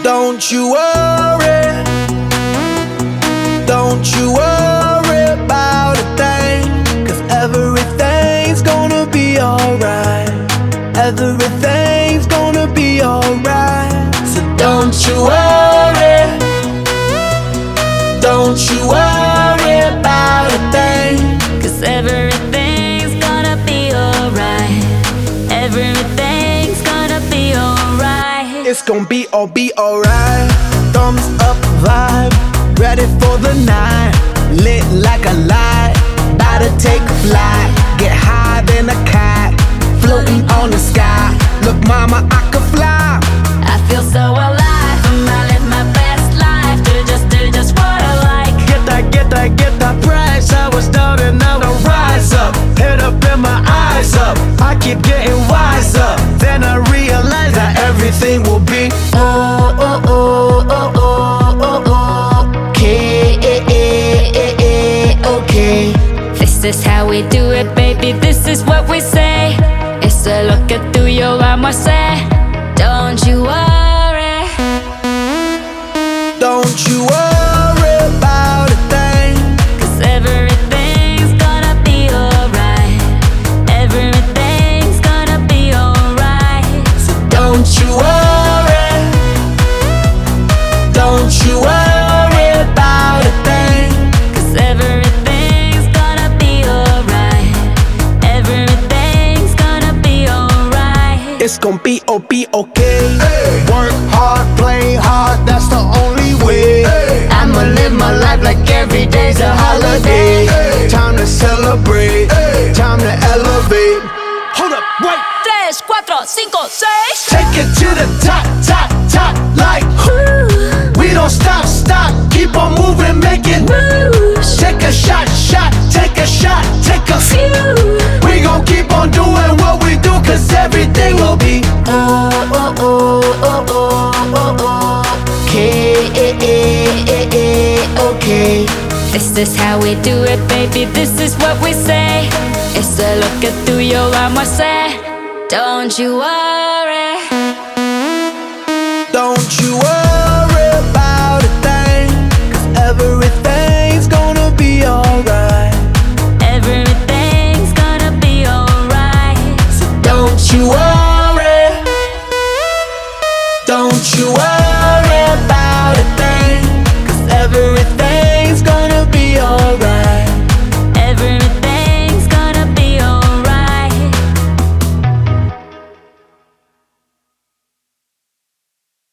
Don't you worry, don't you worry about a thing, 'cause everything's gonna be alright. Everything's gonna be alright. So don't you worry, don't you worry about a thing, 'Cause everything's gonna be alright. Everything's gonna be alright. it's gonna be alright. Thumbs up vibe, ready for the night. Lit like a light, about to take a flight. Get higher than a kite, floating on the sky. Look mama, I could fly. I feel so alive. I live my best life. Do just what I like. Get that price. I was down and now I rise up. Head up and my eyes up. I keep getting wiser. Then I realize that everything will be okay. This is how we do it, baby. This is what we say. It's a look at through your armor, say. Don't you worry. Don't you worry about a thing, 'Cause everything's gonna be alright. Everything's gonna be alright. so don't you worry, don't you worry about a thing. 'Cause everything's gonna be alright. Everything's gonna be alright. It's gonna be okay. Work hard, play hard, that's the only way. I'ma live my life like every day's a holiday. Time to celebrate, time to elevate. Hold up, wait. 3, 4, 5, 6. Take it to the top, top, top, like we don't stop, keep on moving, make it Moves. Take a shot, take a shot, take a few. We gon' keep on doing what we do, 'cause everything will be okay. This is how we do it, baby. This is what we say. It's a look at through your armor, say. Don't you worry. Don't you worry about a thing, 'cause everything's gonna be alright. Everything's gonna be alright. So don't you worry, don't you worry.